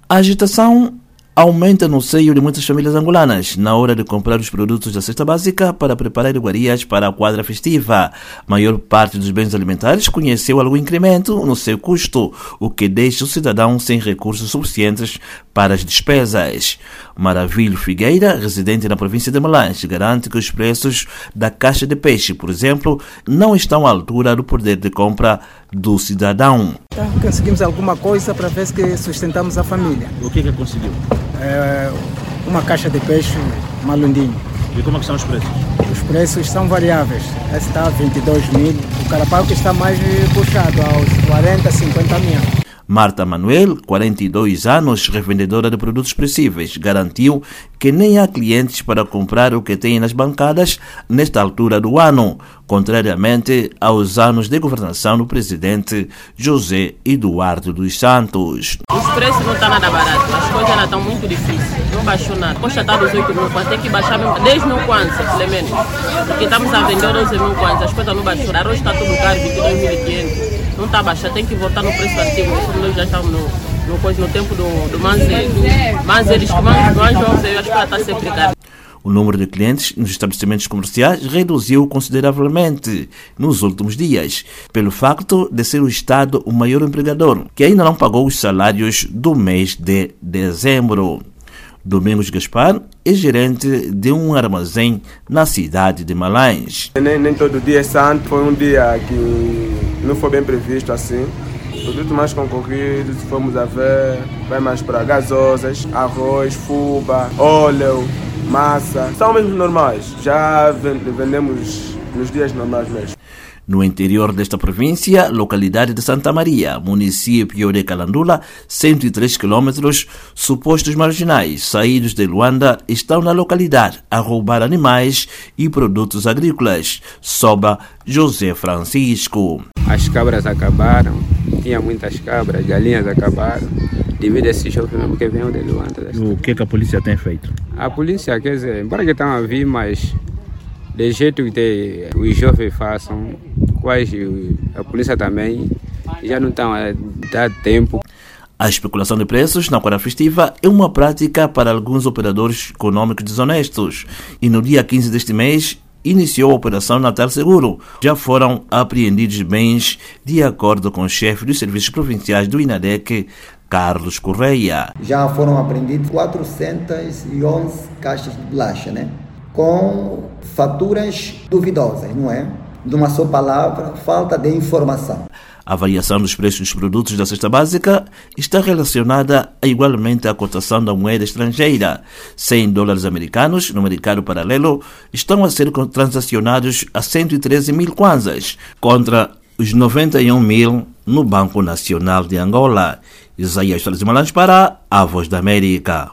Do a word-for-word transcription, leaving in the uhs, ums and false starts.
A agitação aumenta no seio de muitas famílias angolanas na hora de comprar os produtos da cesta básica para preparar iguarias para a quadra festiva. A maior parte dos bens alimentares conheceu algum incremento no seu custo, o que deixa o cidadão sem recursos suficientes para as despesas. Maravilho Figueira, residente na província de Malange, garante que os preços da caixa de peixe, por exemplo, não estão à altura do poder de compra do cidadão. Então, conseguimos alguma coisa para ver se sustentamos a família. O que é que conseguiu? É uma caixa de peixe malundinho. E como é que estão os preços? Os preços são variáveis. Esse está a vinte e dois mil, o carapau que está mais puxado, aos quarenta, cinquenta mil. Marta Manuel, quarenta e dois anos, revendedora de produtos perecíveis, garantiu que nem há clientes para comprar o que tem nas bancadas nesta altura do ano, contrariamente aos anos de governação do presidente José Eduardo dos Santos. Os preços não estão nada baratos, as coisas ainda estão muito difíceis, não baixou nada. Poxa, está dos oito mil kwanza, tem que baixar mesmo dez mil kwanza, pelo menos. Porque estamos a vender doze mil kwanza, as coisas não baixou. Arroz está tudo caro, vinte e dois mil e quinhentos. Não está baixando, tem que voltar no preço antigo. Nós já estamos no, no, no tempo do, do Manzé. Manzé, eles que mais jovens, eu acho que ela está sempre caro. O número de clientes nos estabelecimentos comerciais reduziu consideravelmente nos últimos dias, pelo facto de ser o Estado o maior empregador, que ainda não pagou os salários do mês de dezembro. Domingos Gaspar é gerente de um armazém na cidade de Malange. Nem, nem todo dia é santo, foi um dia que não foi bem previsto assim. O produto mais concorrido, se formos a ver, vai mais para gasosas, arroz, fuba, óleo, massa. São mesmo normais, já vendemos nos dias normais mesmo. No interior desta província, localidade de Santa Maria, município de Calandula, cento e três quilômetros, supostos marginais saídos de Luanda estão na localidade a roubar animais e produtos agrícolas. Soba José Francisco. As cabras acabaram, tinha muitas cabras, galinhas acabaram, devido a esse choque mesmo que veio de Luanda. O que, que a polícia tem feito? A polícia, quer dizer, embora que estão a vir, mas de jeito que os jovens façam, quase a polícia também já não estão a dar tempo. A especulação de preços na quadra festiva é uma prática para alguns operadores econômicos desonestos e no dia quinze deste mês iniciou a Operação Natal Seguro. Já foram apreendidos bens de acordo com o chefe dos serviços provinciais do INADEC, Carlos Correia. Já foram apreendidos quatrocentas e onze caixas de bolacha, né? Com faturas duvidosas, não é? De uma só palavra, falta de informação. A variação dos preços dos produtos da cesta básica está relacionada a, igualmente à cotação da moeda estrangeira. cem dólares americanos no mercado paralelo estão a ser transacionados a cento e treze mil kwanzas, contra os noventa e um mil no Banco Nacional de Angola. Isaías Malange para a Voz da América.